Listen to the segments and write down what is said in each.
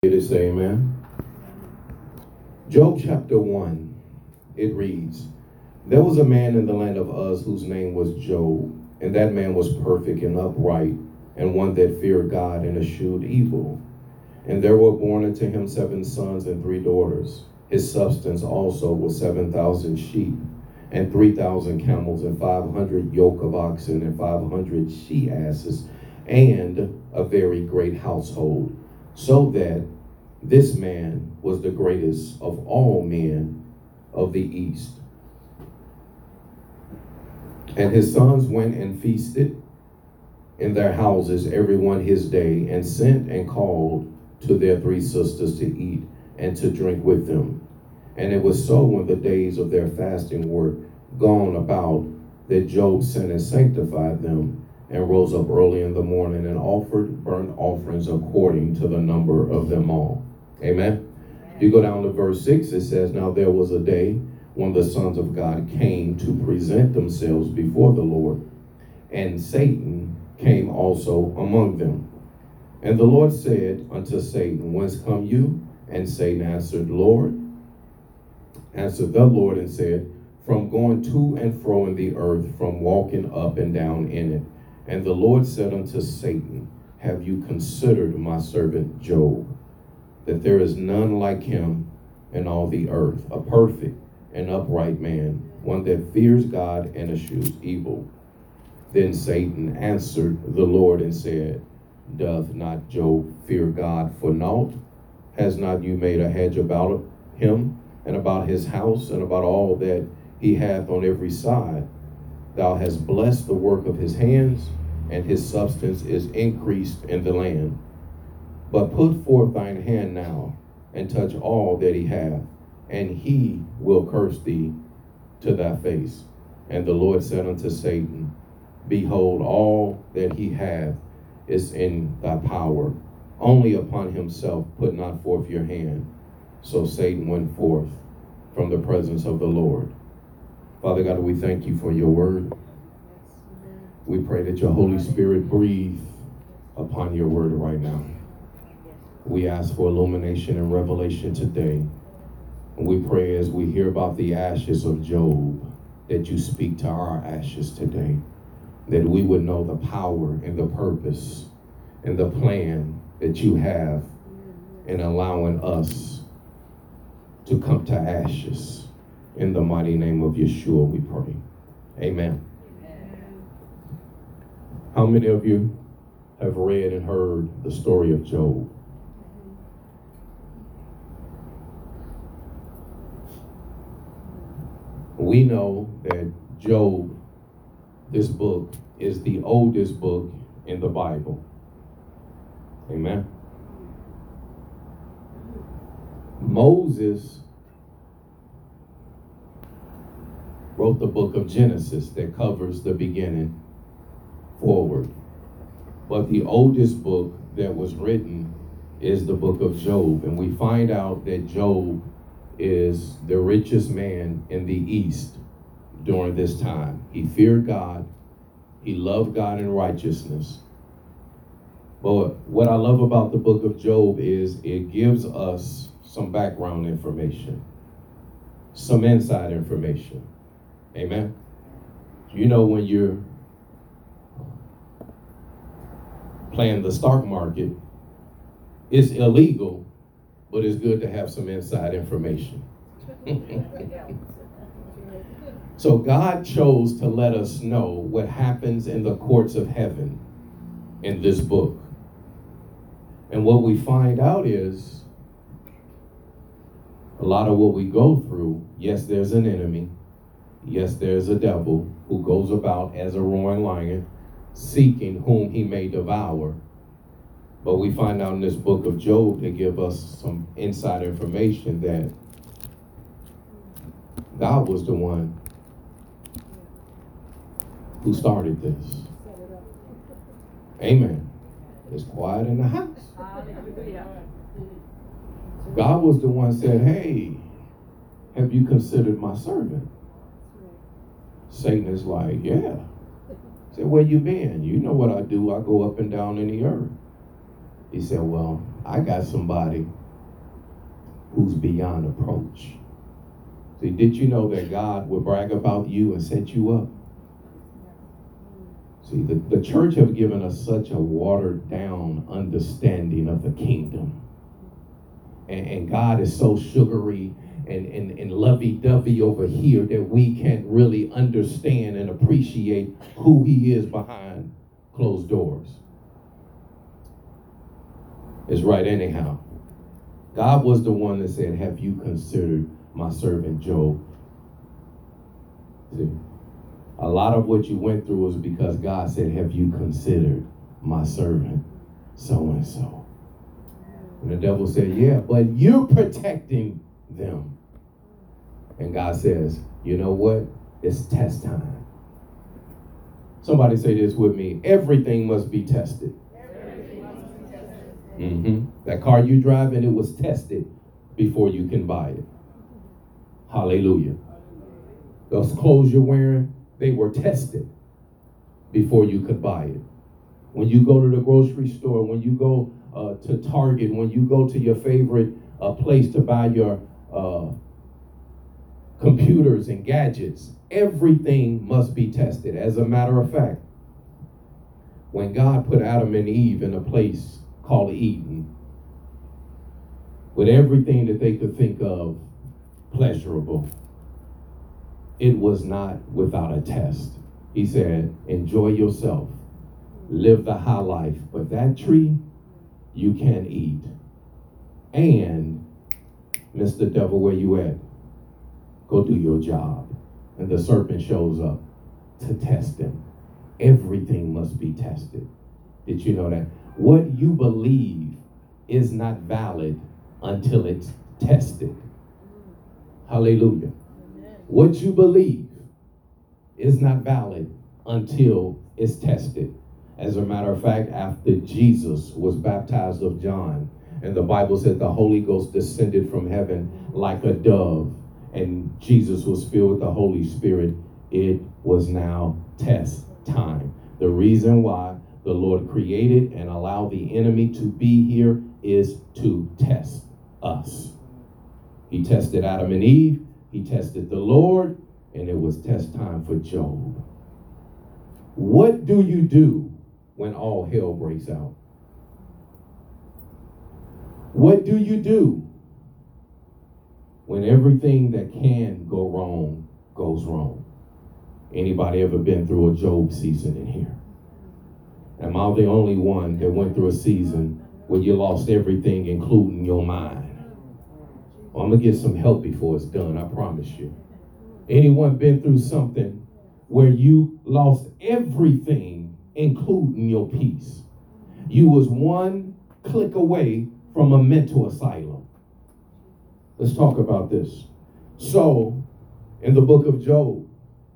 To say amen. Job chapter 1, it reads, There was a man in the land of Uz whose name was Job, and that man was perfect and upright, and one that feared God and eschewed evil. And there were born unto him 7 sons and 3 daughters. His substance also was 7,000 sheep, and 3,000 camels, and 500 yoke of oxen, and 500 she asses, and a very great household, so that this man was the greatest of all men of the east. And his sons went and feasted in their houses, every one his day, and sent and called to their 3 sisters to eat and to drink with them. And it was so when the days of their fasting were gone about, that Job sent and sanctified them, and rose up early in the morning and offered burnt offerings according to the number of them all. Amen. If you go down to verse 6, it says, Now there was a day when the sons of God came to present themselves before the Lord, and Satan came also among them. And the Lord said unto Satan, Whence come you? And Satan answered the Lord and said, From going to and fro in the earth, from walking up and down in it. And the Lord said unto Satan, Have you considered my servant Job, that there is none like him in all the earth, a perfect and upright man, one that fears God and eschews evil? Then Satan answered the Lord and said, Doth not Job fear God for naught? Has not you made a hedge about him, and about his house, and about all that he hath on every side? Thou hast blessed the work of his hands, and his substance is increased in the land. But put forth thine hand now, and touch all that he hath, and he will curse thee to thy face. And the Lord said unto Satan, Behold, all that he hath is in thy power. Only upon himself put not forth your hand. So Satan went forth from the presence of the Lord. Father God, we thank you for your word. We pray that your Holy Spirit breathe upon your word right now. We ask for illumination and revelation today. And we pray as we hear about the ashes of Job, that you speak to our ashes today, that we would know the power and the purpose and the plan that you have in allowing us to come to ashes. In the mighty name of Yeshua we pray. Amen. How many of you have read and heard the story of Job? We know that Job, this book, is the oldest book in the Bible. Amen. Moses wrote the book of Genesis that covers the beginning forward. But the oldest book that was written is the book of Job. And we find out that Job is the richest man in the East during this time. He feared God. He loved God in righteousness. But what I love about the book of Job is it gives us some background information, some inside information. Amen. You know, when you're playing the stock market, it's illegal, but it's good to have some inside information. So God chose to let us know what happens in the courts of heaven in this book. And what we find out is a lot of what we go through, yes, there's an enemy. Yes, there's a devil who goes about as a roaring lion, seeking whom he may devour. But we find out in this book of Job to give us some inside information that God was the one who started this. Amen. It's quiet in the house. God was the one said, hey, have you considered my servant? Satan is like, yeah. He said, where you been? You know what I do. I go up and down in the earth. He said, well, I got somebody who's beyond approach. See, did you know that God will brag about you and set you up? See, the church have given us such a watered down understanding of the kingdom. And God is so sugary and lovey-dovey over here that we can't really understand and appreciate who he is behind closed doors. It's right anyhow. God was the one that said, have you considered my servant Job? See, a lot of what you went through was because God said, have you considered my servant so-and-so? And the devil said, yeah, but you're protecting them. And God says, you know what? It's test time. Somebody say this with me. Everything must be tested. That car you driving, it was tested before you can buy it. Hallelujah. Those clothes you're wearing, they were tested before you could buy it. When you go to the grocery store, when you go to Target, when you go to your favorite place to buy your computers and gadgets, everything must be tested. As a matter of fact, when God put Adam and Eve in a place called Eden, with everything that they could think of pleasurable, it was not without a test. He said, enjoy yourself, live the high life, but that tree you can't eat. And, Mr. Devil, where you at? Go do your job. And the serpent shows up to test him. Everything must be tested. Did you know that? What you believe is not valid until it's tested. Hallelujah. What you believe is not valid until it's tested. As a matter of fact, after Jesus was baptized of John, and the Bible said the Holy Ghost descended from heaven like a dove, and Jesus was filled with the Holy Spirit, it was now test time. The reason why the Lord created and allowed the enemy to be here is to test us. He tested Adam and Eve, he tested the Lord, and it was test time for Job. What do you do when all hell breaks out? What do you do when everything that can go wrong goes wrong? Anybody ever been through a Job season in here? Am I the only one that went through a season where you lost everything, including your mind? Well, I'm going to get some help before it's done, I promise you. Anyone been through something where you lost everything, including your peace? You was one click away from a mental asylum. Let's talk about this. So, in the book of Job,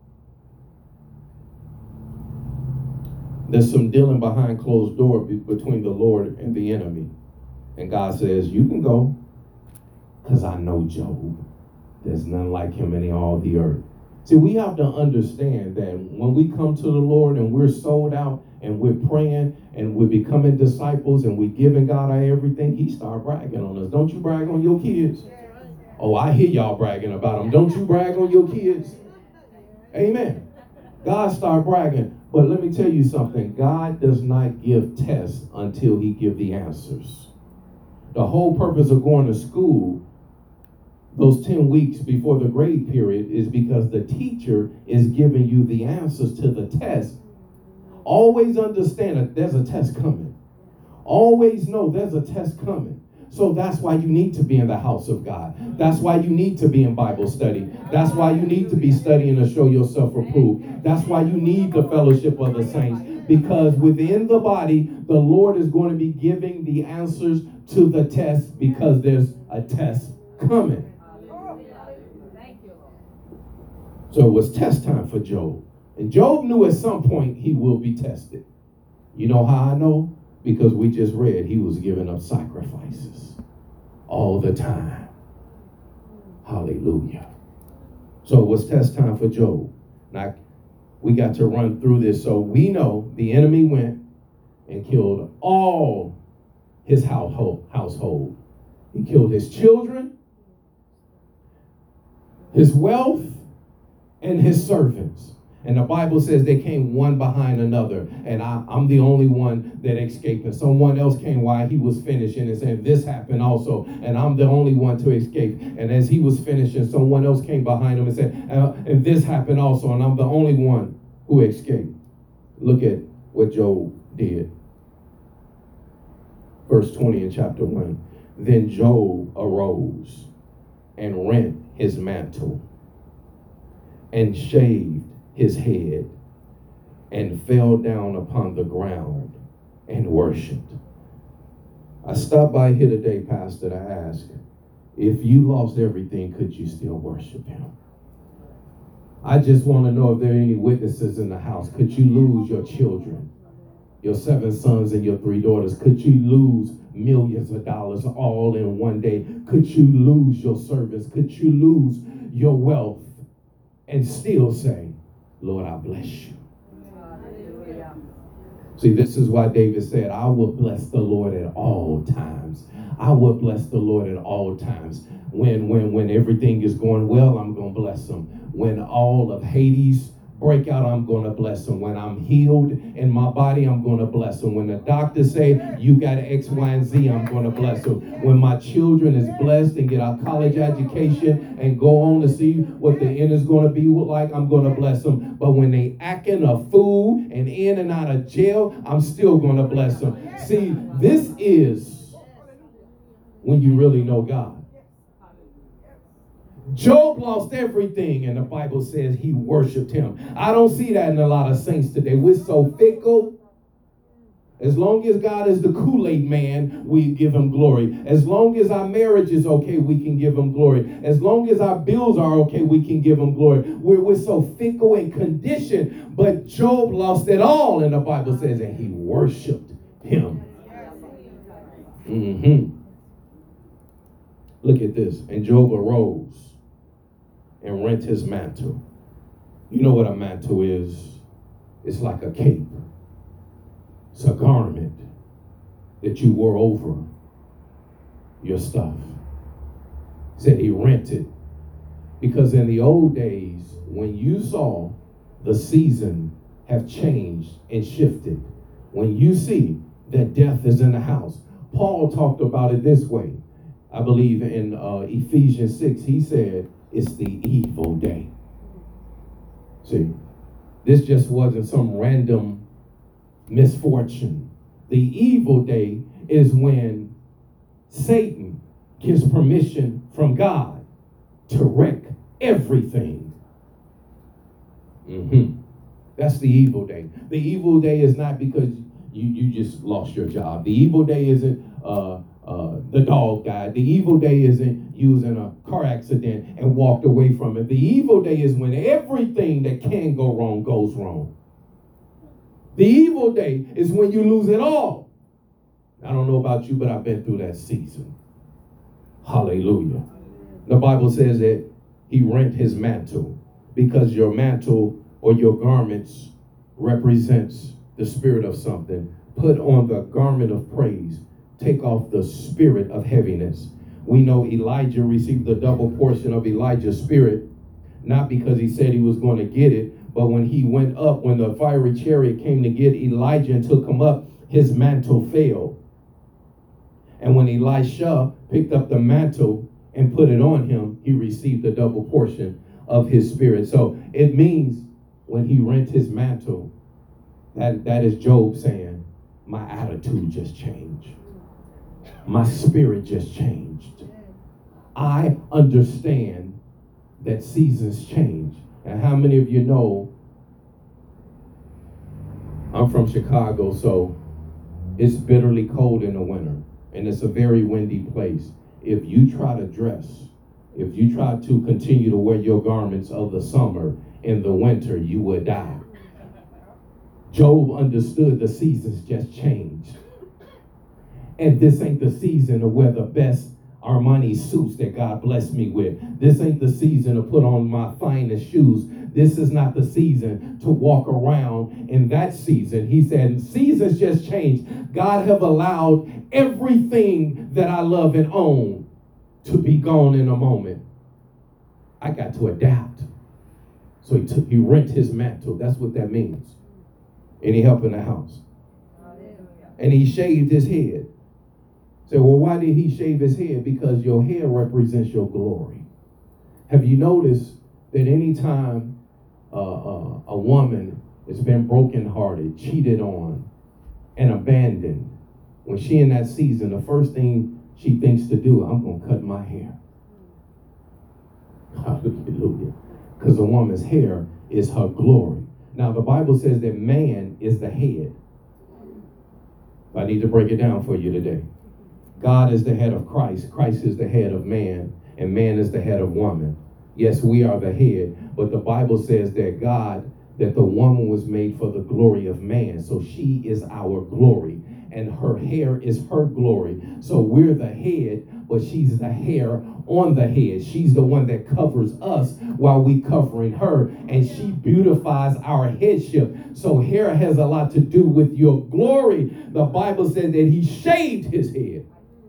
there's some dealing behind closed doors between the Lord and the enemy. And God says, you can go, because I know Job. There's none like him in all the earth. See, we have to understand that when we come to the Lord and we're sold out and we're praying and we're becoming disciples and we're giving God our everything, he start bragging on us. Don't you brag on your kids? Oh, I hear y'all bragging about them. Don't you brag on your kids? Amen. God start bragging. But let me tell you something. God does not give tests until he gives the answers. The whole purpose of going to school those 10 weeks before the grade period is because the teacher is giving you the answers to the test. Always understand that there's a test coming. Always know there's a test coming. So that's why you need to be in the house of God. That's why you need to be in Bible study. That's why you need to be studying to show yourself approved. That's why you need the fellowship of the saints. Because within the body, the Lord is going to be giving the answers to the test because there's a test coming. So it was test time for Job. And Job knew at some point he will be tested. You know how I know? Because we just read he was giving up sacrifices all the time. Hallelujah. So it was test time for Job. Now, we got to run through this. So we know the enemy went and killed all his household. He killed his children, his wealth, and his servants. And the Bible says they came one behind another. And I'm the only one that escaped. And someone else came while he was finishing and said, this happened also. And I'm the only one to escape. And as he was finishing, someone else came behind him and said, and this happened also. And I'm the only one who escaped. Look at what Job did. Verse 20 in chapter 1. Then Job arose and rent his mantle and shaved his head and fell down upon the ground and worshiped. I stopped by here today, Pastor, to ask, if you lost everything, could you still worship him? I just want to know if there are any witnesses in the house. Could you lose your children, your 7 sons and your 3 daughters? Could you lose millions of dollars all in one day? Could you lose your servants? Could you lose your wealth and still say, Lord, I bless you? See, this is why David said, I will bless the Lord at all times. I will bless the Lord at all times. When everything is going well, I'm going to bless him. When all of Hades break out, I'm going to bless him. When I'm healed in my body, I'm going to bless him. When the doctors say you got X, Y, and Z, I'm going to bless him. When my children is blessed and get a college education and go on to see what the end is going to be like, I'm going to bless them. But when they acting a fool and in and out of jail, I'm still going to bless them. See, this is when you really know God. Job lost everything, and the Bible says he worshiped him. I don't see that in a lot of saints today. We're so fickle. As long as God is the Kool-Aid man, we give him glory. As long as our marriage is okay, we can give him glory. As long as our bills are okay, we can give him glory. We're so fickle and conditioned, but Job lost it all, and the Bible says that he worshiped him. Look at this. And Job arose and rent his mantle. You know what a mantle is? It's like a cape. It's a garment that you wore over your stuff. Said he rented. Because in the old days, when you saw the season have changed and shifted, when you see that death is in the house, Paul talked about it this way. I believe in Ephesians 6, he said, it's the evil day. See, this just wasn't some random misfortune. The evil day is when Satan gives permission from God to wreck everything. That's the evil day. The evil day is not because you just lost your job. The evil day isn't the dog died. The evil day isn't you was in a car accident and walked away from it. The evil day is when everything that can go wrong goes wrong. The evil day is when you lose it all. I don't know about you, but I've been through that season. Hallelujah. The Bible says that he rent his mantle because your mantle or your garments represents the spirit of something. Put on the garment of praise. Take off the spirit of heaviness. We know Elijah received the double portion of Elijah's spirit, not because he said he was going to get it, but when he went up, when the fiery chariot came to get Elijah and took him up, his mantle fell. And when Elisha picked up the mantle and put it on him, he received the double portion of his spirit. So it means when he rent his mantle, that is Job saying, my attitude just changed. My spirit just changed. I understand that seasons change. And how many of you know, I'm from Chicago, so it's bitterly cold in the winter. And it's a very windy place. If you try to dress, if you try to continue to wear your garments of the summer in the winter, you would die. Job understood the seasons just changed. And this ain't the season to wear the best Armani suits that God blessed me with. This ain't the season to put on my finest shoes. this is not the season to walk around in that season. He said, seasons just change. God have allowed everything that I love and own to be gone in a moment. I got to adapt. So he rent his mantle. That's what that means. Any help in the house? And he shaved his head. So, well, why did he shave his head? Because your hair represents your glory. Have you noticed that anytime a woman has been brokenhearted, cheated on, and abandoned, when she in that season, the first thing she thinks to do, I'm going to cut my hair. Hallelujah. Because a woman's hair is her glory. Now, the Bible says that man is the head. I need to break it down for you today. God is the head of Christ. Christ is the head of man, and man is the head of woman. Yes, we are the head, but the Bible says that that the woman was made for the glory of man. So she is our glory, and her hair is her glory. So we're the head, but she's the hair on the head. She's the one that covers us while we covering her, and she beautifies our headship. So hair has a lot to do with your glory. The Bible said that he shaved his head.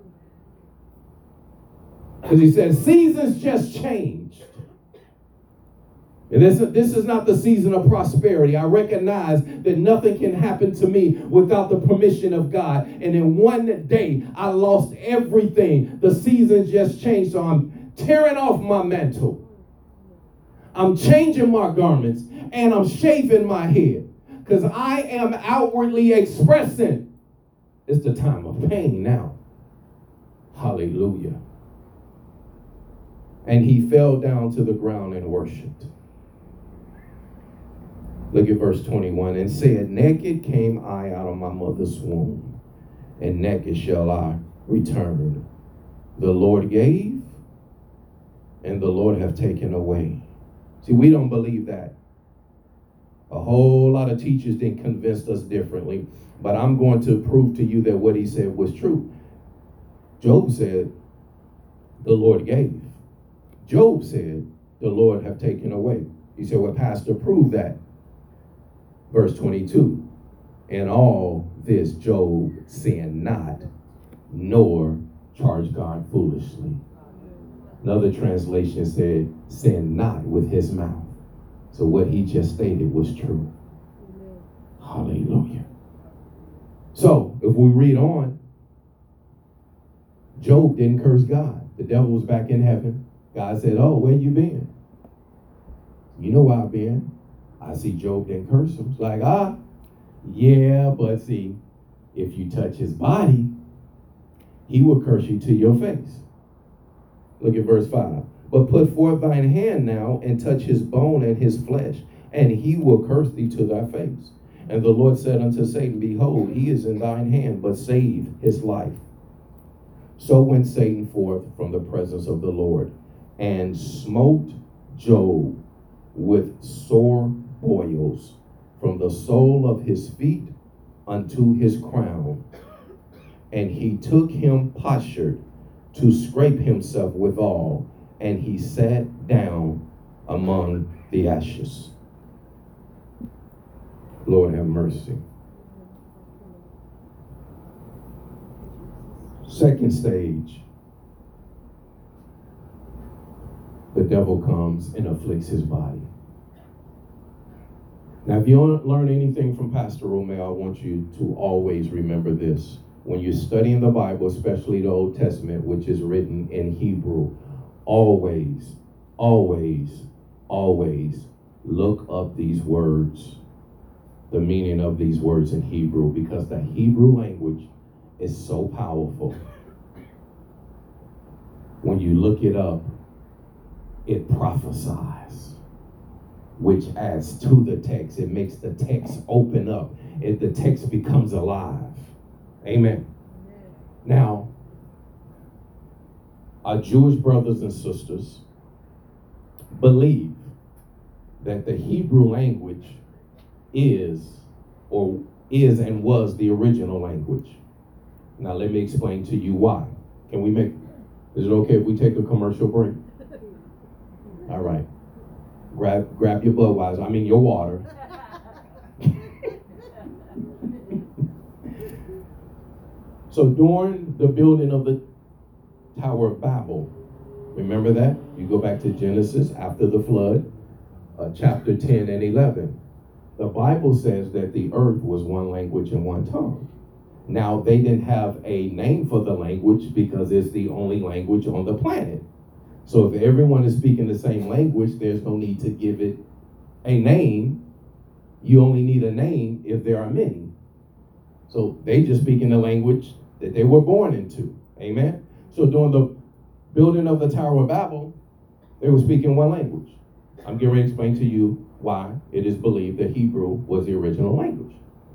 Because he said, seasons just changed. And this is not the season of prosperity. I recognize that nothing can happen to me without the permission of God. And in one day, I lost everything. The season just changed. So I'm tearing off my mantle. I'm changing my garments. And I'm shaving my head. Because I am outwardly expressing. It's the time of pain now. Hallelujah. And he fell down to the ground and worshiped. Look at verse 21. And said, naked came I out of my mother's womb, and naked shall I return. The Lord gave, and the Lord have taken away. See, we don't believe that. A whole lot of teachers didn't convince us differently, but I'm going to prove to you that what he said was true. Job said, the Lord gave. Job said, the Lord have taken away. He said, well, Pastor, prove that. Verse 22, in all this Job sinned not, nor charged God foolishly. Another translation said, sin not with his mouth. So what he just stated was true. Hallelujah. So if we read on, Job didn't curse God. The devil was back in heaven. God said, oh, where you been? You know where I've been. I see Job didn't curse him. It's like, yeah, but see, if you touch his body, he will curse you to your face. Look at verse 5. But put forth thine hand now and touch his bone and his flesh, and he will curse thee to thy face. And the Lord said unto Satan, behold, he is in thine hand, but save his life. So went Satan forth from the presence of the Lord, and smote Job with sore boils from the sole of his feet unto his crown. And he took him potsherd to scrape himself withal, and he sat down among the ashes. Lord have mercy. Second stage, the devil comes and afflicts his body. Now, if you don't learn anything from Pastor Romeo, I want you to always remember this. When you're studying the Bible, especially the Old Testament, which is written in Hebrew, always, always, always look up these words, the meaning of these words in Hebrew, because the Hebrew language is so powerful. When you look it up, it prophesies, which adds to the text. It makes the text open up. The text becomes alive. Amen. Now, our Jewish brothers and sisters believe that the Hebrew language is and was the original language. Now, let me explain to you why. Is it okay if we take a commercial break? All right. Grab your Budweiser, I mean your water. So during the building of the Tower of Babel, remember that? You go back to Genesis after the flood, chapter 10 and 11. The Bible says that the earth was one language and one tongue. Now, they didn't have a name for the language because it's the only language on the planet. So if everyone is speaking the same language, there's no need to give it a name. You only need a name if there are many. So they just speak in the language that they were born into. Amen? So during the building of the Tower of Babel, they were speaking one language. I'm getting ready to explain to you why it is believed that Hebrew was the original language.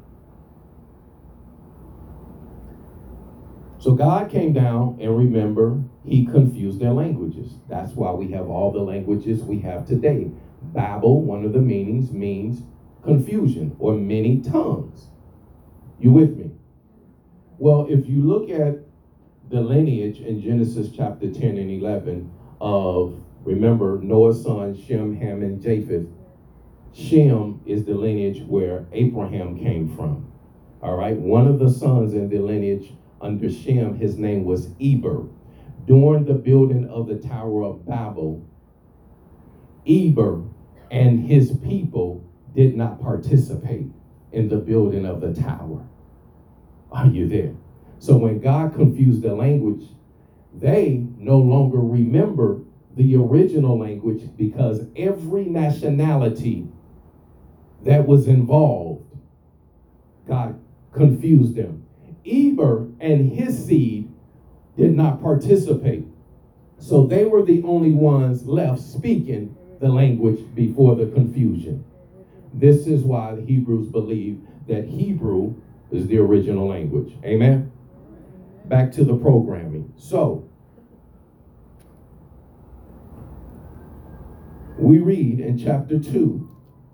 So God came down, and remember, he confused their languages. That's why we have all the languages we have today. Babel, one of the meanings, means confusion or many tongues. You with me? Well, if you look at the lineage in Genesis chapter 10 and 11 of, remember, Noah's sons, Shem, Ham, and Japheth. Shem is the lineage where Abraham came from. All right? One of the sons in the lineage under Shem, his name was Eber. During the building of the Tower of Babel, Eber and his people did not participate in the building of the tower. Are you there? So when God confused the language, they no longer remember the original language because every nationality that was involved, God confused them. Eber and his seed did not participate. So they were the only ones left speaking the language before the confusion. This is why the Hebrews believe that Hebrew is the original language. Amen? Back to the programming. So, we read in chapter 2,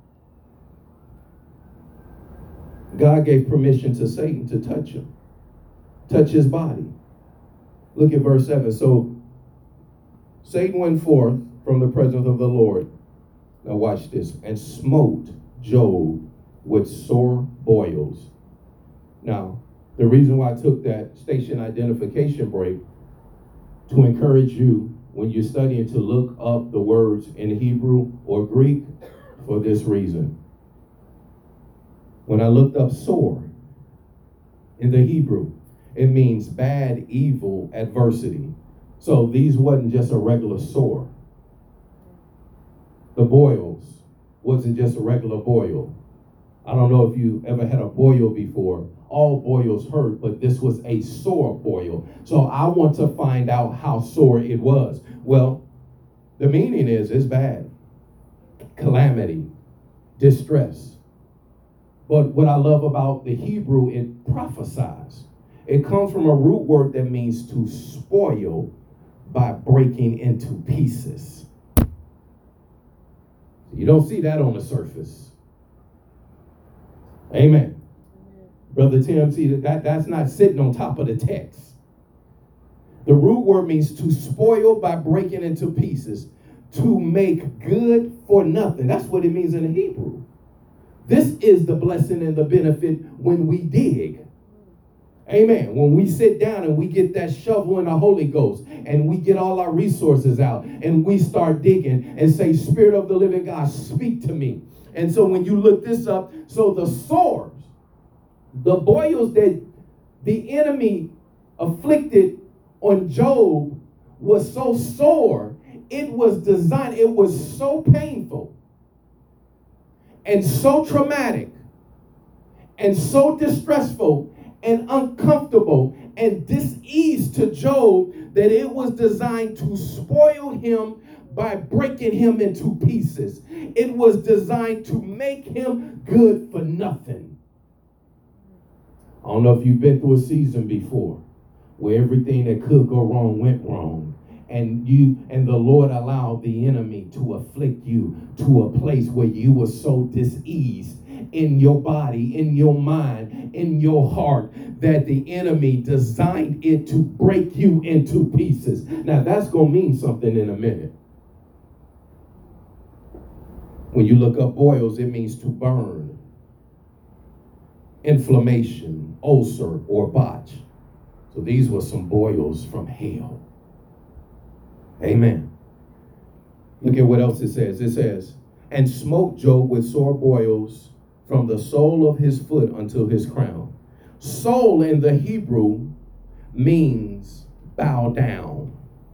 God gave permission to Satan to touch him, touch his body. Look at verse 7. So, Satan went forth from the presence of the Lord. Now watch this. And smote Job with sore boils. Now, the reason why I took that station identification break to encourage you when you're studying to look up the words in Hebrew or Greek for this reason. When I looked up sore in the Hebrew, it means bad, evil, adversity. So these wasn't just a regular sore. The boils wasn't just a regular boil. I don't know if you ever had a boil before. All boils hurt, but this was a sore boil. So I want to find out how sore it was. Well, the meaning is it's bad. Calamity, distress. But what I love about the Hebrew, it prophesies. It comes from a root word that means to spoil by breaking into pieces. You don't see that on the surface. Amen. Brother Tim, see that's not sitting on top of the text. The root word means to spoil by breaking into pieces, to make good for nothing. That's what it means in the Hebrew. This is the blessing and the benefit when we dig. Amen. When we sit down and we get that shovel in the Holy Ghost and we get all our resources out and we start digging and say, Spirit of the living God, speak to me. And so when you look this up, so the sores, the boils that the enemy afflicted on Job was so sore, it was designed, it was so painful and so traumatic and so distressful and uncomfortable and dis-ease to Job that it was designed to spoil him by breaking him into pieces. It was designed to make him good for nothing. I don't know if you've been through a season before where everything that could go wrong went wrong. And the Lord allowed the enemy to afflict you to a place where you were so diseased in your body, in your mind, in your heart, that the enemy designed it to break you into pieces. Now that's going to mean something in a minute. When you look up boils, it means to burn, inflammation, ulcer, or botch. So these were some boils from hell. Amen. Look at what else it says. It says, and smote Job with sore boils from the sole of his foot until his crown. Sole in the Hebrew means bow down.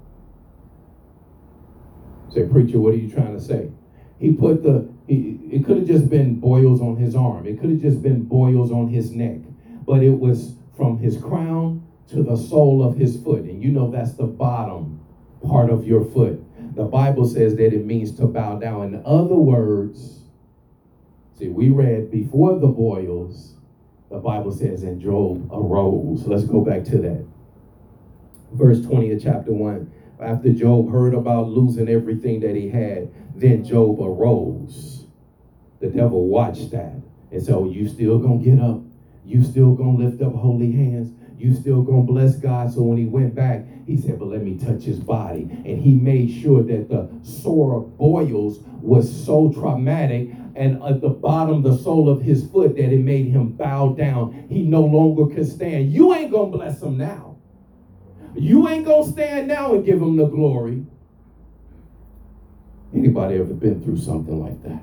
Say, preacher, what are you trying to say? It could have just been boils on his arm. It could have just been boils on his neck. But it was from his crown to the sole of his foot. And you know that's the bottom part of your foot. The Bible says that it means to bow down. In other words, see, we read before the boils, the Bible says, and Job arose. Let's go back to that. Verse 20 of chapter 1. After Job heard about losing everything that he had, then Job arose. The devil watched that and said, oh, you still gonna get up? You still gonna lift up holy hands? You still gonna bless God? So when he went back, he said, but let me touch his body. And he made sure that the sore boils was so traumatic and at the bottom, the sole of his foot, that it made him bow down. He no longer could stand. You ain't gonna bless him now. You ain't gonna stand now and give him the glory. Anybody ever been through something like that?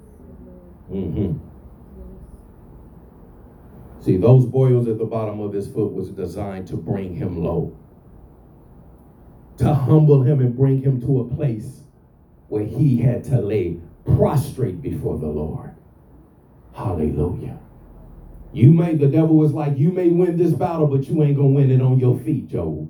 See, those boils at the bottom of his foot was designed to bring him low, to humble him and bring him to a place where he had to lay prostrate before the Lord. Hallelujah. The devil was like, you may win this battle, but you ain't gonna win it on your feet, Job.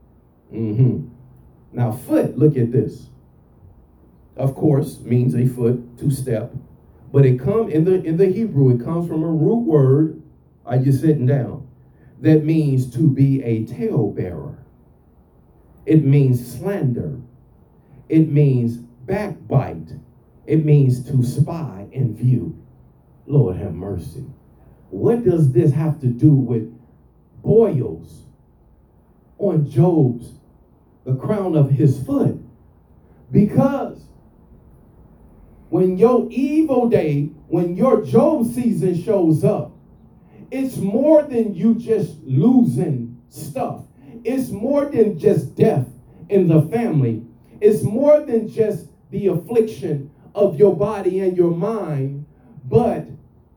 Now, foot, look at this. Of course, means a foot, to step. But it comes in the Hebrew, it comes from a root word. Are you sitting down? That means to be a talebearer. It means slander. It means backbite. It means to spy and view. Lord have mercy. What does this have to do with boils on the crown of his foot? Because when your evil day, when your Job season shows up, it's more than you just losing stuff. It's more than just death in the family. It's more than just the affliction of your body and your mind, but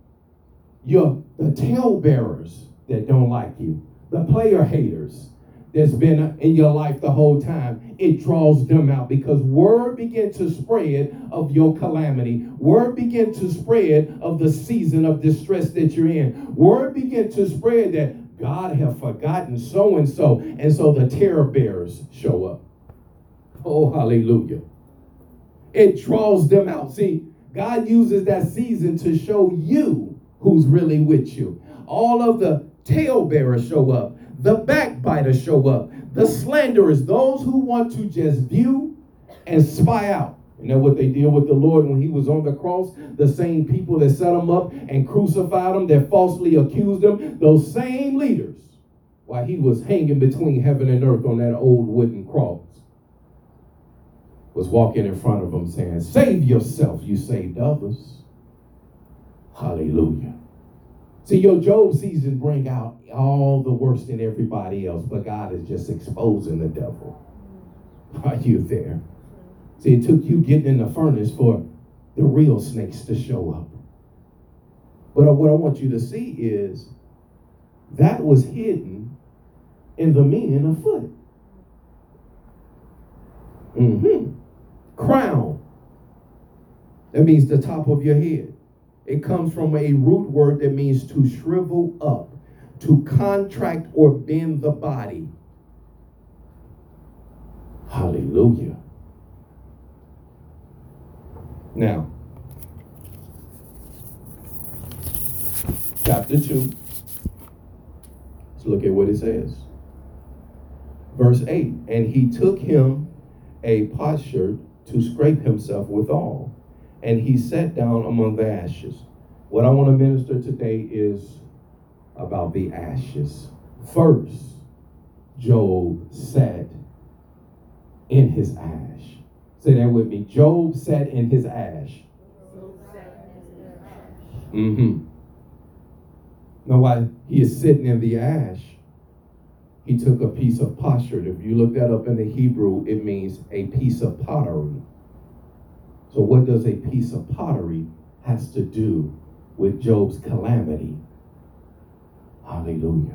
the talebearers that don't like you, the player haters that's been in your life the whole time, it draws them out because word begin to spread of your calamity. Word begin to spread of the season of distress that you're in. Word begin to spread that God have forgotten so-and-so. And so the terror bearers show up. Oh, hallelujah. It draws them out. See, God uses that season to show you who's really with you. All of the talebearers show up. The backbiters show up. The slanderers, those who want to just view and spy out. You know what they did with the Lord when he was on the cross? The same people that set him up and crucified him, that falsely accused him, those same leaders, while he was hanging between heaven and earth on that old wooden cross, was walking in front of them saying, save yourself, you saved others. Hallelujah. See, your Job season bring out all the worst in everybody else, but God is just exposing the devil. Are you there? See, it took you getting in the furnace for the real snakes to show up. But what I want you to see is that was hidden in the meaning of foot. Crown. That means the top of your head. It comes from a root word that means to shrivel up, to contract or bend the body. Hallelujah. Now, chapter 2. Let's look at what it says. Verse 8. And he took him a potsherd to scrape himself withal, and he sat down among the ashes. What I want to minister today is about the ashes. First, Job sat in his ash. Say that with me. Job sat in his ash. Mm-hmm. Now, while he is sitting in the ash, he took a piece of potsherd. If you look that up in the Hebrew, it means a piece of pottery. So what does a piece of pottery has to do with Job's calamity? Hallelujah.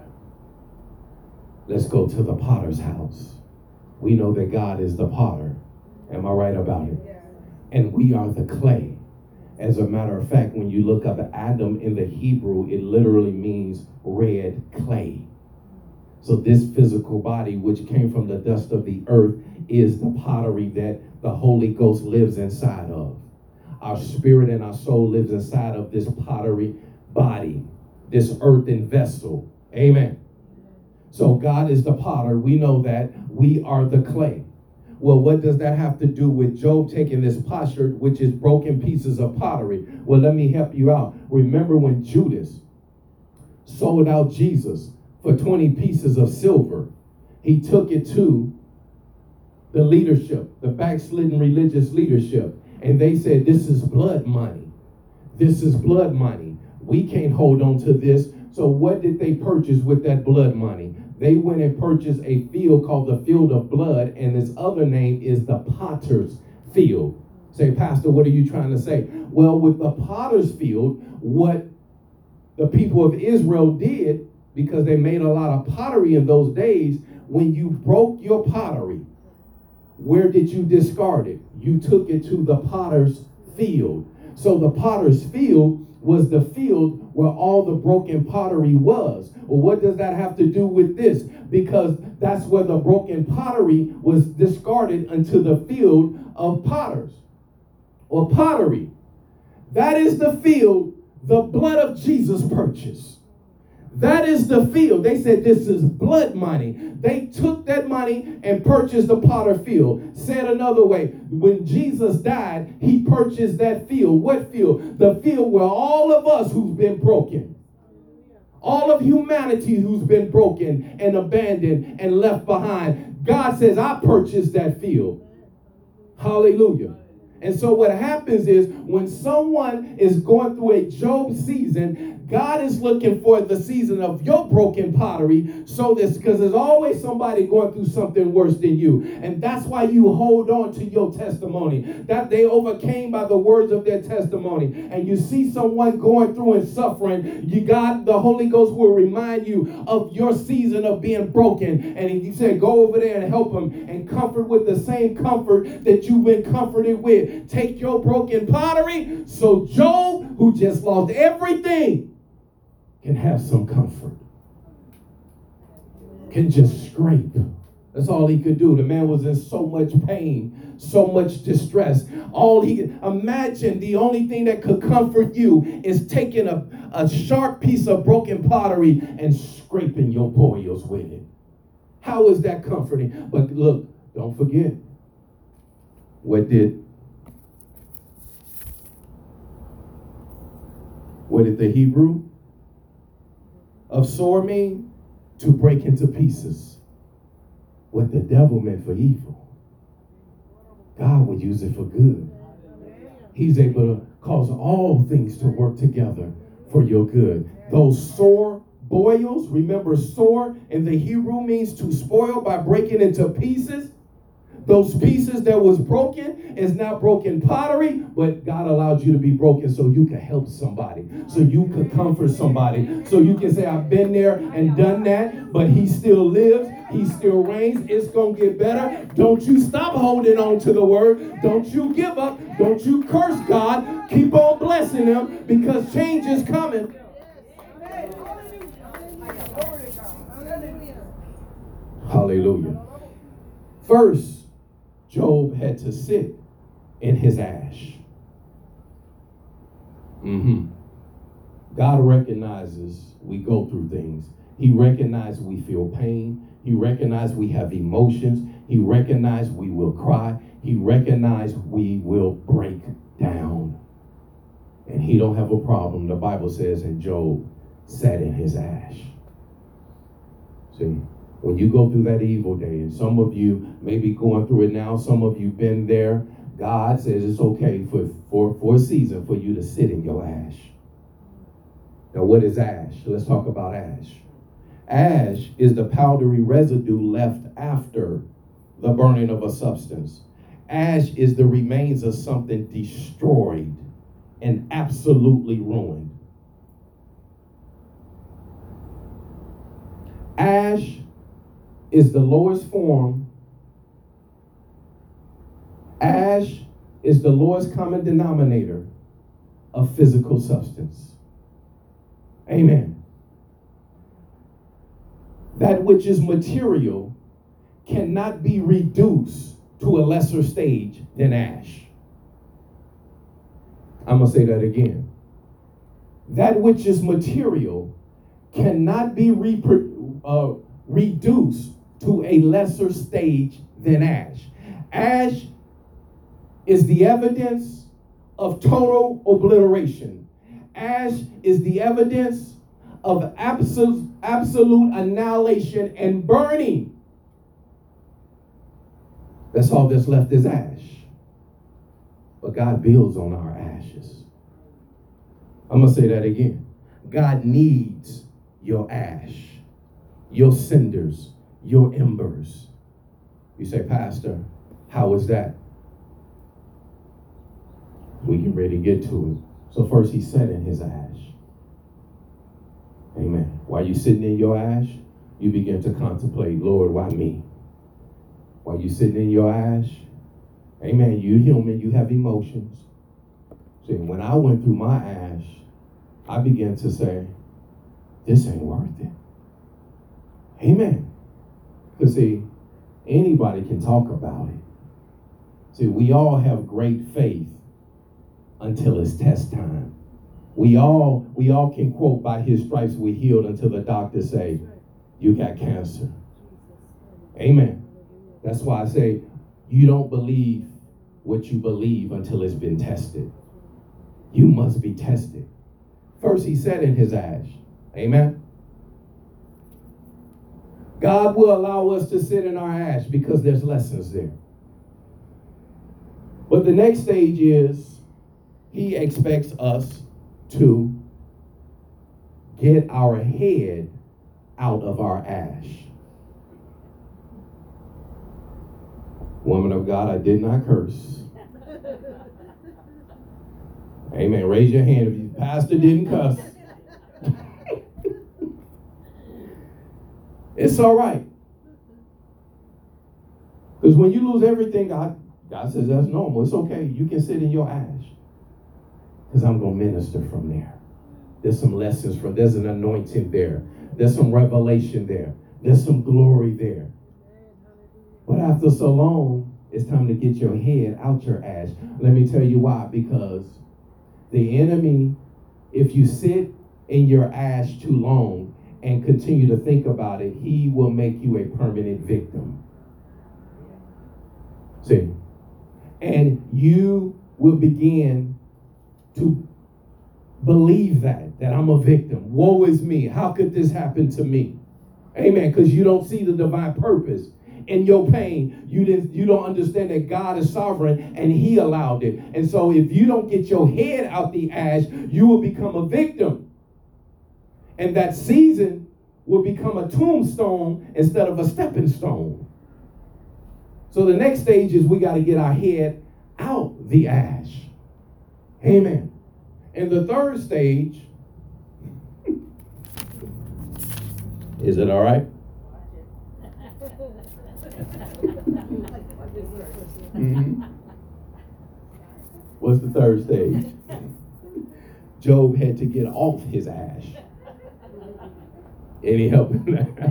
Let's go to the potter's house. We know that God is the potter. Am I right about it? And we are the clay. As a matter of fact, when you look up Adam in the Hebrew, it literally means red clay. So this physical body, which came from the dust of the earth, is the pottery that the Holy Ghost lives inside of. Our spirit and our soul lives inside of this pottery body, this earthen vessel. Amen. So God is the potter. We know that. We are the clay. Well, what does that have to do with Job taking this potsherd, which is broken pieces of pottery? Well, let me help you out. Remember when Judas sold out Jesus for 20 pieces of silver? He took it to the leadership, the backslidden religious leadership, and they said, this is blood money. This is blood money. We can't hold on to this. So what did they purchase with that blood money? They went and purchased a field called the Field of Blood, and its other name is the Potter's Field. Say, Pastor, what are you trying to say? Well, with the Potter's Field, what the people of Israel did, because they made a lot of pottery in those days, when you broke your pottery, where did you discard it? You took it to the Potter's Field. So the Potter's Field was the field where all the broken pottery was. Well, what does that have to do with this? Because that's where the broken pottery was discarded into the field of potters or pottery. That is the field the blood of Jesus purchased. That is the field. They said this is blood money. They took that money and purchased the potter field. Said another way, when Jesus died, he purchased that field. What field? The field where all of us who've been broken, all of humanity who's been broken and abandoned and left behind, God says, I purchased that field. Hallelujah. And so what happens is when someone is going through a Job season, God is looking for the season of your broken pottery. So this, because there's always somebody going through something worse than you. And that's why you hold on to your testimony, that they overcame by the words of their testimony. And you see someone going through and suffering, the Holy Ghost will remind you of your season of being broken. And he said, go over there and help them and comfort with the same comfort that you've been comforted with. Take your broken pottery so Job, who just lost everything, can have some comfort. Can just scrape. That's all he could do. The man was in so much pain, so much distress. Imagine the only thing that could comfort you is taking a sharp piece of broken pottery and scraping your boils with it. How is that comforting? But look, don't forget, what did the Hebrew of sore mean? To break into pieces. What the devil meant for evil, God would use it for good. He's able to cause all things to work together for your good. Those sore boils, remember sore in the Hebrew means to spoil by breaking into pieces. Those pieces that was broken is now broken pottery, but God allowed you to be broken so you could help somebody, so you could comfort somebody, so you can say, I've been there and done that, but he still lives, he still reigns, it's going to get better. Don't you stop holding on to the word. Don't you give up. Don't you curse God. Keep on blessing him because change is coming. Hallelujah. First, Job had to sit in his ash. God recognizes we go through things. He recognizes we feel pain. He recognizes we have emotions. He recognizes we will cry. He recognizes we will break down. And he don't have a problem. The Bible says, and Job sat in his ash. See? When you go through that evil day, and some of you may be going through it now, some of you been there, God says it's okay for a season for you to sit in your ash. Now, what is ash? Let's talk about ash. Ash is the powdery residue left after the burning of a substance. Ash is the remains of something destroyed and absolutely ruined. Ash is the lowest form. Ash is the lowest common denominator of physical substance. Amen. That which is material cannot be reduced to a lesser stage than ash. I'm going to say that again. That which is material cannot be reduced to a lesser stage than ash. Ash is the evidence of total obliteration. Ash is the evidence of absolute annihilation and burning. That's all that's left is ash. But God builds on our ashes. I'm going to say that again. God needs your ash, your cinders, your embers. You say, Pastor, how is that? We get ready to get to it. So first he set in his ash. Amen. While you're sitting in your ash, you begin to contemplate, Lord, why me? While you're sitting in your ash, amen, you're human, you have emotions. See, when I went through my ash, I began to say, this ain't worth it. Amen. Because see, anybody can talk about it. See, we all have great faith until it's test time. We all can quote, by his stripes we healed, until the doctors say, you got cancer. Amen. That's why I say, you don't believe what you believe until it's been tested. You must be tested. First, he said in his ash. Amen. God will allow us to sit in our ash because there's lessons there. But the next stage is he expects us to get our head out of our ash. Woman of God, I did not curse. Amen. Raise your hand if your pastor didn't cuss. It's all right. Because when you lose everything, God says that's normal. It's okay. You can sit in your ash. Because I'm going to minister from there. There's some lessons from, there's an anointing there. There's some revelation there. There's some glory there. But after so long, it's time to get your head out your ash. Let me tell you why. Because the enemy, if you sit in your ash too long and continue to think about it, he will make you a permanent victim. See? And you will begin to believe that I'm a victim. Woe is me. How could this happen to me? Amen. Because you don't see the divine purpose in your pain. You don't understand that God is sovereign and he allowed it. And so if you don't get your head out the ash, you will become a victim. And that season will become a tombstone instead of a stepping stone. So the next stage is we got to get our head out the ash. Amen. And the third stage, is it all right? Mm-hmm. What's the third stage? Job had to get off his ash. Any help in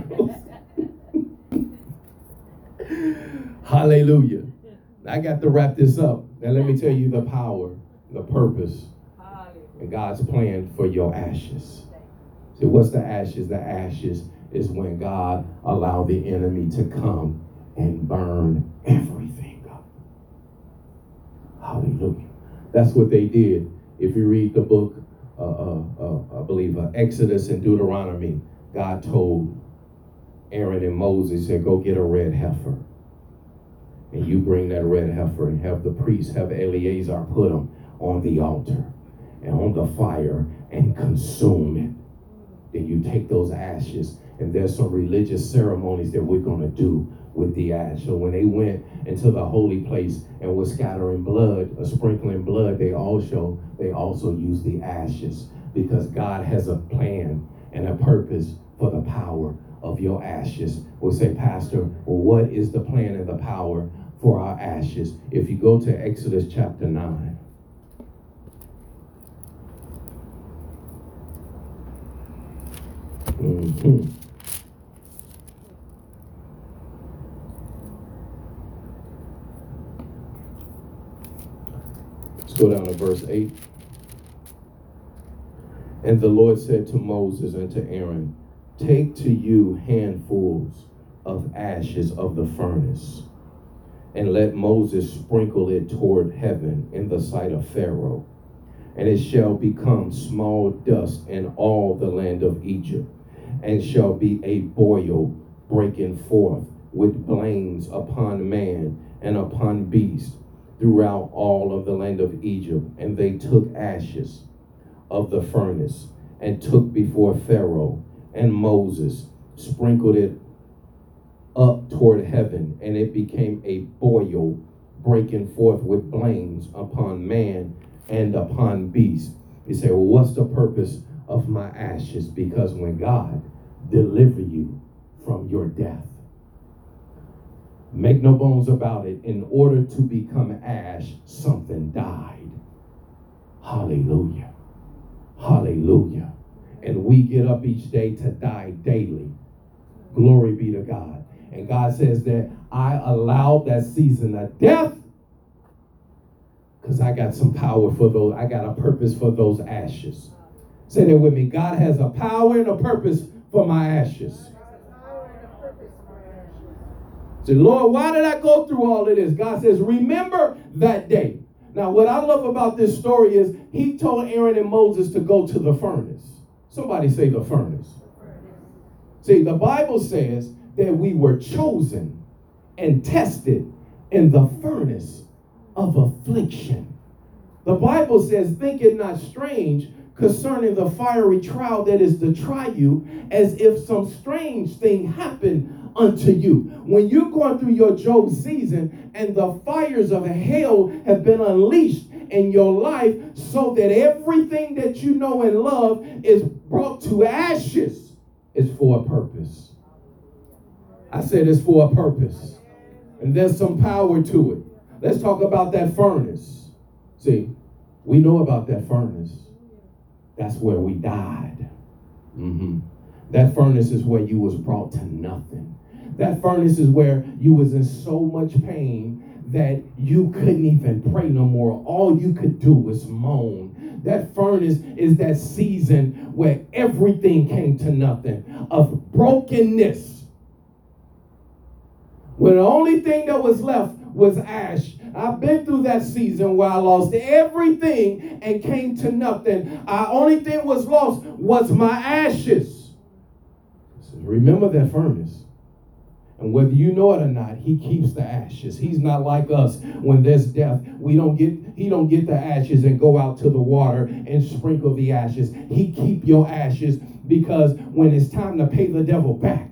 that house? Hallelujah. I got to wrap this up. Now let me tell you the power, the purpose, and God's plan for your ashes. See, what's the ashes? The ashes is when God allowed the enemy to come and burn everything up. Hallelujah. That's what they did. If you read the book, I believe Exodus and Deuteronomy, God told Aaron and Moses, he said, go get a red heifer. And you bring that red heifer and have the priest, have Eleazar put them on the altar and on the fire and consume it. Then you take those ashes, and there's some religious ceremonies that we're going to do with the ash. So when they went into the holy place and was scattering blood, or sprinkling blood, they also used the ashes, because God has a plan and a purpose for the power of your ashes. We'll say, Pastor, well, what is the plan and the power for our ashes? If you go to Exodus chapter 9. Let's go down to verse 8. And the Lord said to Moses and to Aaron, take to you handfuls of ashes of the furnace, and let Moses sprinkle it toward heaven in the sight of Pharaoh. And it shall become small dust in all the land of Egypt, and shall be a boil breaking forth with blains upon man and upon beast throughout all of the land of Egypt. And they took ashes of the furnace and took before Pharaoh, and Moses sprinkled it up toward heaven, and it became a boil breaking forth with blains upon man and upon beast. You say, well, what's the purpose of my ashes? Because when God deliver you from your death, make no bones about it, in order to become ash, something died. Hallelujah. Hallelujah. And we get up each day to die daily. Glory be to God. And God says that I allowed that season of death because I got some power for those. I got a purpose for those ashes. Say that with me. God has a power and a purpose for my ashes. Say, Lord, why did I go through all of this? God says, remember that day. Now, what I love about this story is he told Aaron and Moses to go to the furnace. Somebody say the furnace. See, the Bible says that we were chosen and tested in the furnace of affliction. The Bible says, think it not strange concerning the fiery trial that is to try you, as if some strange thing happened unto you. When you're going through your Job season and the fires of hell have been unleashed in your life, so that everything that you know and love is brought to ashes, is for a purpose. I said it's for a purpose. And there's some power to it. Let's talk about that furnace. See, we know about that furnace. That's where we died. That furnace is where you was brought to nothing. That furnace is where you was in so much pain that you couldn't even pray no more. All you could do was moan. That furnace is that season where everything came to nothing, of brokenness. When the only thing that was left was ash. I've been through that season where I lost everything and came to nothing. The only thing was lost was my ashes. So remember that furnace. And whether you know it or not, he keeps the ashes. He's not like us. When there's death, he don't get the ashes and go out to the water and sprinkle the ashes. He keep your ashes, because when it's time to pay the devil back,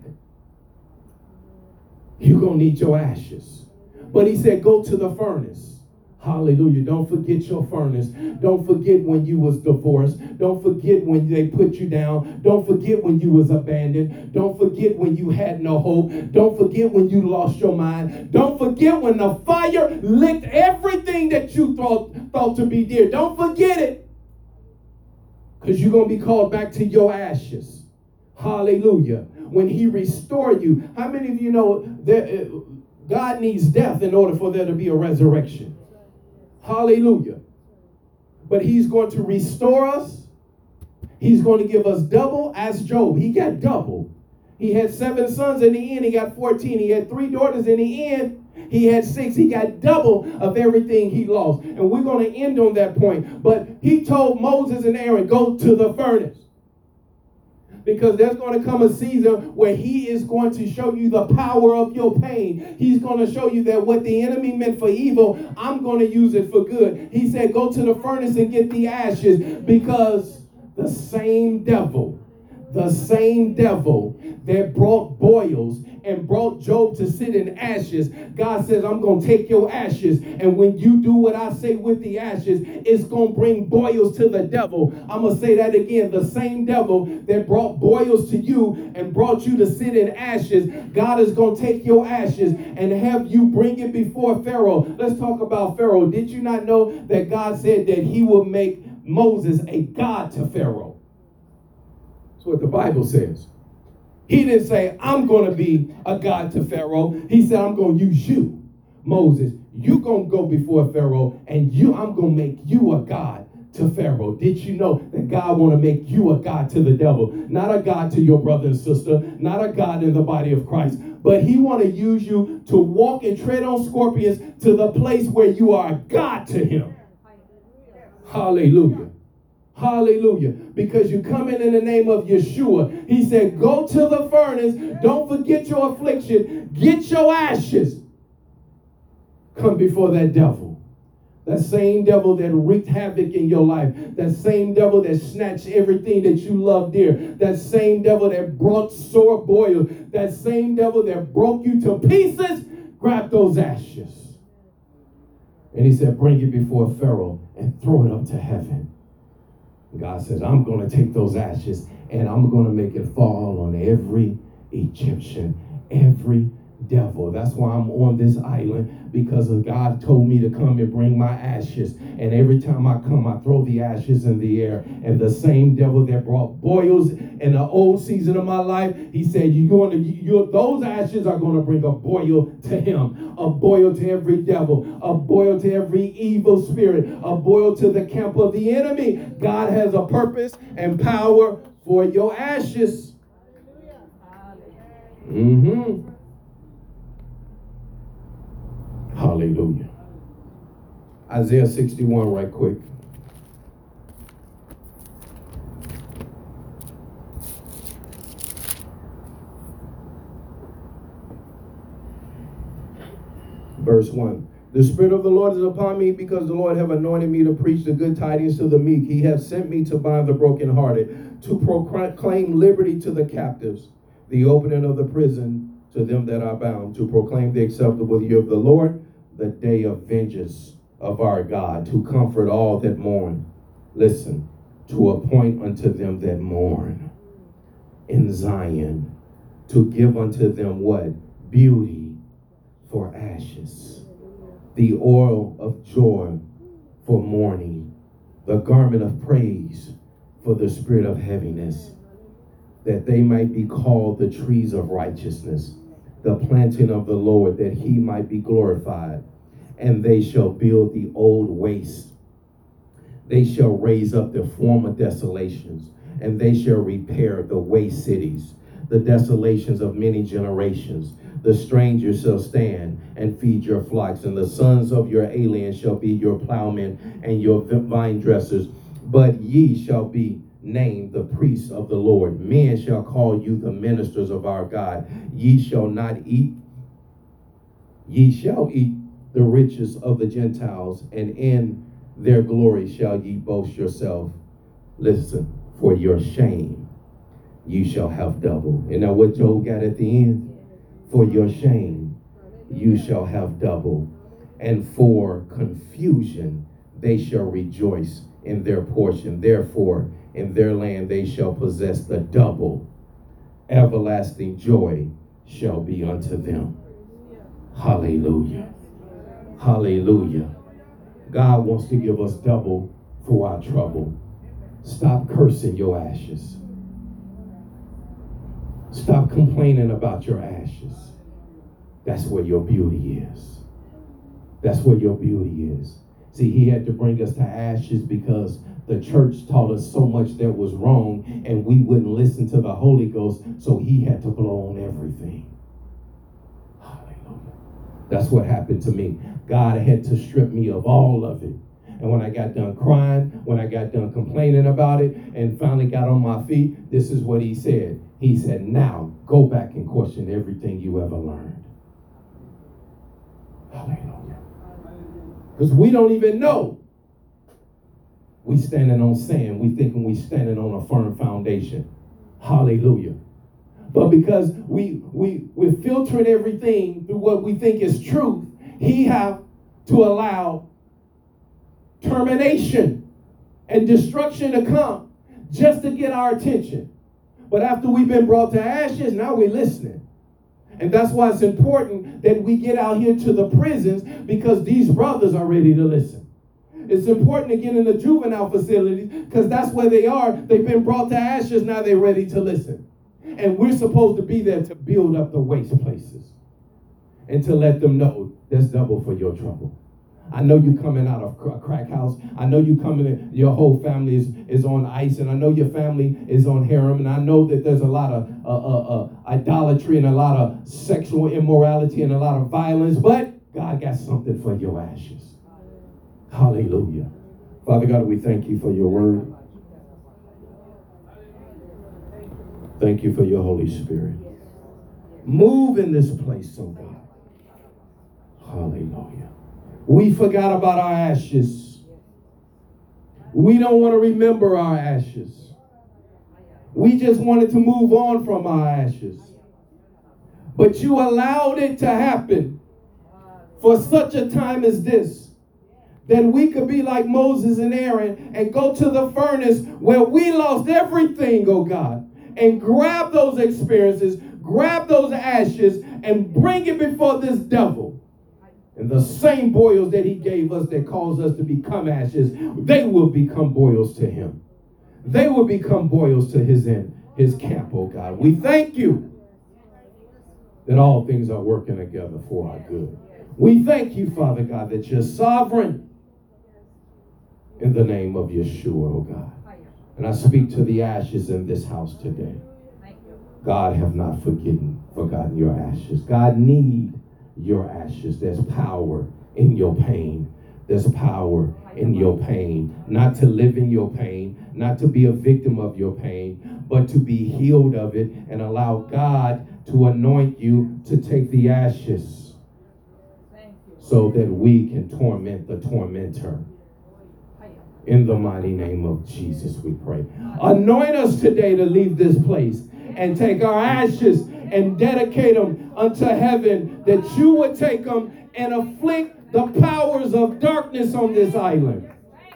you're going to need your ashes. But he said, go to the furnace. Hallelujah. Don't forget your furnace. Don't forget when you was divorced. Don't forget when they put you down. Don't forget when you was abandoned. Don't forget when you had no hope. Don't forget when you lost your mind. Don't forget when the fire licked everything that you thought to be dear. Don't forget it, because you're going to be called back to your ashes. Hallelujah. When he restore you. How many of you know that God needs death in order for there to be a resurrection? Hallelujah. But he's going to restore us. He's going to give us double. As Job, he got double. He had 7 sons in the end. He got 14. He had 3 daughters in the end. He had 6. He got double of everything he lost. And we're going to end on that point. But he told Moses and Aaron, go to the furnace. Because there's going to come a season where he is going to show you the power of your pain. He's going to show you that what the enemy meant for evil, I'm going to use it for good. He said, go to the furnace and get the ashes, because The same devil that brought boils and brought Job to sit in ashes, God says, I'm going to take your ashes, and when you do what I say with the ashes, it's going to bring boils to the devil. I'm going to say that again. The same devil that brought boils to you and brought you to sit in ashes, God is going to take your ashes and have you bring it before Pharaoh. Let's talk about Pharaoh. Did you not know that God said that he will make Moses a god to Pharaoh? That's what the Bible says. He didn't say, I'm going to be a god to Pharaoh. He said, I'm going to use you, Moses. You're going to go before Pharaoh, and I'm going to make you a god to Pharaoh. Did you know that God want to make you a god to the devil? Not a god to your brother and sister, not a god in the body of Christ, but he want to use you to walk and tread on scorpions to the place where you are a god to him. Hallelujah. Hallelujah. Because you come in the name of Yeshua. He said, go to the furnace. Don't forget your affliction. Get your ashes. Come before that devil. That same devil that wreaked havoc in your life. That same devil that snatched everything that you love dear. That same devil that brought sore boils. That same devil that broke you to pieces. Grab those ashes. And he said, bring it before Pharaoh and throw it up to heaven. God says, I'm going to take those ashes and I'm going to make it fall on every Egyptian, every devil. That's why I'm on this island, because God told me to come and bring my ashes. And every time I come, I throw the ashes in the air. And the same devil that brought boils in the old season of my life, he said, those ashes are going to bring a boil to him, a boil to every devil, a boil to every evil spirit, a boil to the camp of the enemy. God has a purpose and power for your ashes. Mm-hmm. Hallelujah. Isaiah 61 right quick. Verse 1. The Spirit of the Lord is upon me, because the Lord have anointed me to preach the good tidings to the meek. He hath sent me to bind the brokenhearted, to proclaim liberty to the captives, the opening of the prison to them that are bound, to proclaim the acceptable year of the Lord, the day of vengeance of our God, to comfort all that mourn. Listen, to appoint unto them that mourn in Zion, to give unto them what? Beauty for ashes, the oil of joy for mourning, the garment of praise for the spirit of heaviness, that they might be called the trees of righteousness, the planting of the Lord, that he might be glorified. And they shall build the old waste. They shall raise up the former desolations, and they shall repair the waste cities, the desolations of many generations. The strangers shall stand and feed your flocks, and the sons of your aliens shall be your plowmen and your vine dressers. But ye shall be named the priests of the Lord. Men shall call you the ministers of our God. Ye shall not eat, ye shall eat the riches of the Gentiles, and in their glory shall ye boast yourself. Listen, for your shame you shall have double. And now what Job got at the end? For your shame you shall have double, and for confusion they shall rejoice in their portion. Therefore in their land they shall possess the double. Everlasting joy shall be unto them. Hallelujah. Hallelujah. God wants to give us double for our trouble. Stop cursing your ashes. Stop complaining about your ashes. That's where your beauty is. That's where your beauty is. See, he had to bring us to ashes because the church taught us so much that was wrong, and we wouldn't listen to the Holy Ghost, so he had to blow on everything. Hallelujah. That's what happened to me. God had to strip me of all of it. And when I got done crying, when I got done complaining about it, and finally got on my feet, this is what he said. He said, now go back and question everything you ever learned. Hallelujah. Because we don't even know We standing on sand. We thinking we standing on a firm foundation. Hallelujah. But because we're filtering everything through what we think is truth, he have to allow termination and destruction to come just to get our attention. But after we've been brought to ashes, now we're listening. And that's why it's important that we get out here to the prisons, because these brothers are ready to listen. It's important to get in the juvenile facilities because that's where they are. They've been brought to ashes. Now they're ready to listen. And we're supposed to be there to build up the waste places and to let them know there's double for your trouble. I know you coming out of a crack house. I know you coming in, your whole family is on ice, and I know your family is on harem, and I know that there's a lot of idolatry and a lot of sexual immorality and a lot of violence, but God got something for your ashes. Hallelujah. Father God, we thank you for your word. Thank you for your Holy Spirit. Move in this place, oh God. Hallelujah. We forgot about our ashes. We don't want to remember our ashes. We just wanted to move on from our ashes. But you allowed it to happen for such a time as this, that we could be like Moses and Aaron and go to the furnace where we lost everything, oh God, and grab those experiences, grab those ashes, and bring it before this devil. And the same boils that he gave us that caused us to become ashes, they will become boils to him. They will become boils to his camp, oh God. We thank you that all things are working together for our good. We thank you, Father God, that you're sovereign in the name of Yeshua, oh God. And I speak to the ashes in this house today. God have not forgotten your ashes. God need your ashes. There's power in your pain. There's power in your pain. Not to live in your pain, not to be a victim of your pain, but to be healed of it and allow God to anoint you to take the ashes so that we can torment the tormentor. In the mighty name of Jesus, we pray. Anoint us today to leave this place and take our ashes and dedicate them unto heaven, that you would take them and afflict the powers of darkness on this island.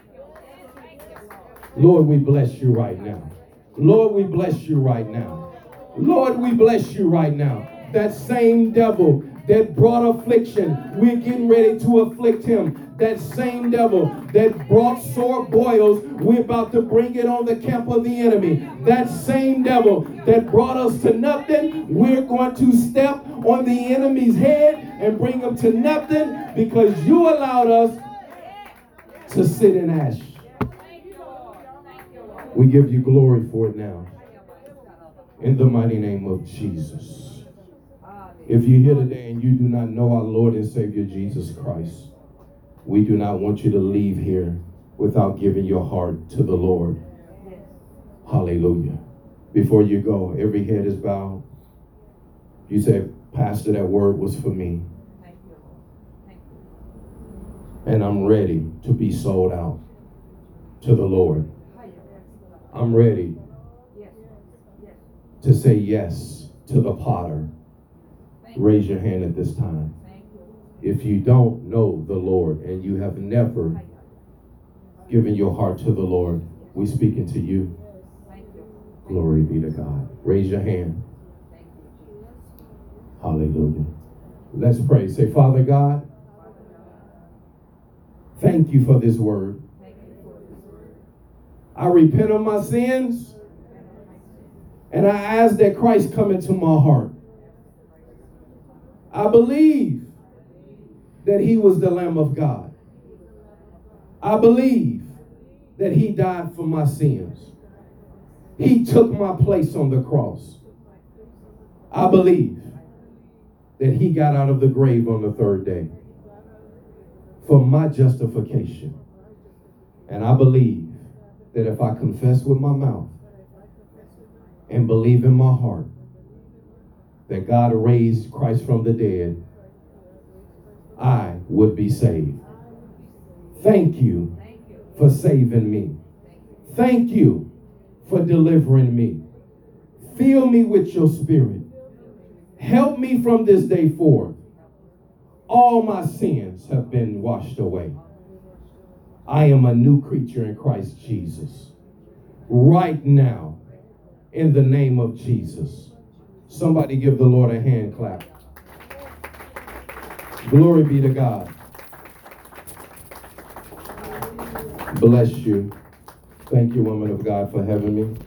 Lord, we bless you right now. Lord, we bless you right now. Lord, we bless you right now. That same devil that brought affliction, we're getting ready to afflict him. That same devil that brought sore boils, we're about to bring it on the camp of the enemy. That same devil that brought us to nothing, we're going to step on the enemy's head and bring him to nothing, because you allowed us to sit in ash. We give you glory for it now. In the mighty name of Jesus. If you're here today and you do not know our Lord and Savior Jesus Christ, we do not want you to leave here without giving your heart to the Lord. Hallelujah. Before you go, every head is bowed. You say, Pastor, that word was for me. And I'm ready to be sold out to the Lord. I'm ready to say yes to the potter. Raise your hand at this time. If you don't know the Lord and you have never given your heart to the Lord, we're speaking to you. Glory be to God. Raise your hand. Hallelujah. Let's pray. Say, Father God, thank you for this word. I repent of my sins, and I ask that Christ come into my heart. I believe that he was the Lamb of God. I believe that he died for my sins. He took my place on the cross. I believe that he got out of the grave on the third day for my justification. And I believe that if I confess with my mouth and believe in my heart that God raised Christ from the dead, I would be saved. Thank you for saving me. Thank you for delivering me. Fill me with your spirit. Help me from this day forward. All my sins have been washed away. I am a new creature in Christ Jesus. Right now, in the name of Jesus. Somebody give the Lord a hand clap. Glory be to God. Bless you. Thank you, woman of God, for having me.